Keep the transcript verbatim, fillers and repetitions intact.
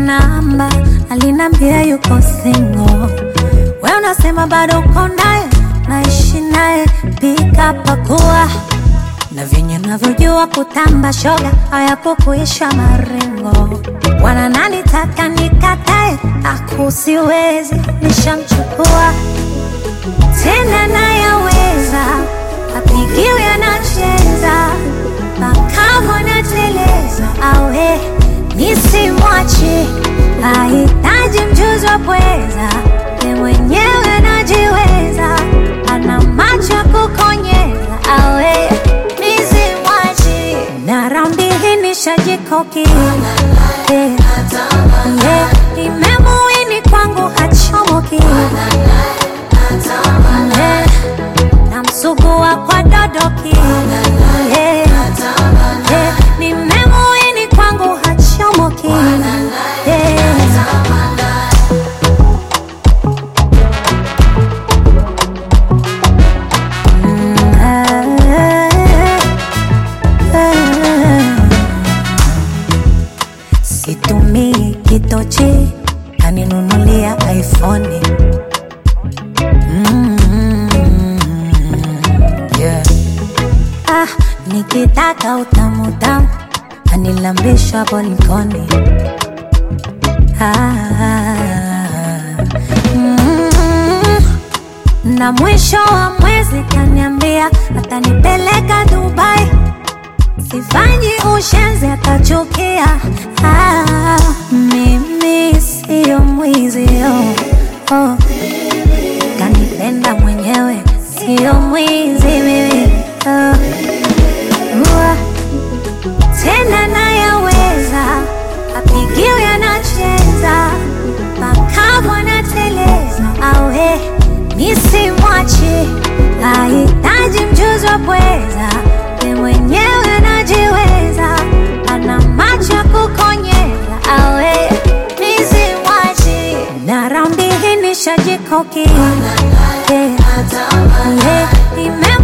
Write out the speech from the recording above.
namba, alinambia yuko single. Wewe unasema bado uko naye, naishi naye, pika pakua. Na venye navyojua kutamba shoga, hayapo kuisha marengo. Wana nani taka nikatae, akusiwezi, nishamchukua. Tena nayaweza, apigiwe anacheza, makamu anateleza, awe nisimwachi, hahitaji mjuzi wa pweza, ye mwenyewe anajiweza, ana macho kukonyeza, awe nisimwachi. Na raundi hii nishajikoki, yeah, yeah, nimemuini kwangu hachomoki, yeah, namsugua kwa dodoki, yeah, yeah, nimemuini kwangu hachomoki, yeah. Situmii kitochi, kaninunulia iPhone. Mm-hmm. Yeah. Ah, nikitaka utamu tamu, anilambisha bolikoni. Ah, mm-hmm. Na mwisho wa mwezi kaniambia atanipeleka Dubai. Sifanyi ushenzi atachukia. Ah, mimi siyo mwizi, oh, oh. Kanipenda mwenyewe, siyo mwizi mimi, oh. Uwa. Tena nayaweza, apigiwe anacheza, makamu anateleza, awe nisimwachi, hahitaji mjuzi wa pweza, ye mwenyewe anajiweza, ana macho kukonyeza, awe nisimwachi. Na raundi hii nishajikoki, yeah, yeah,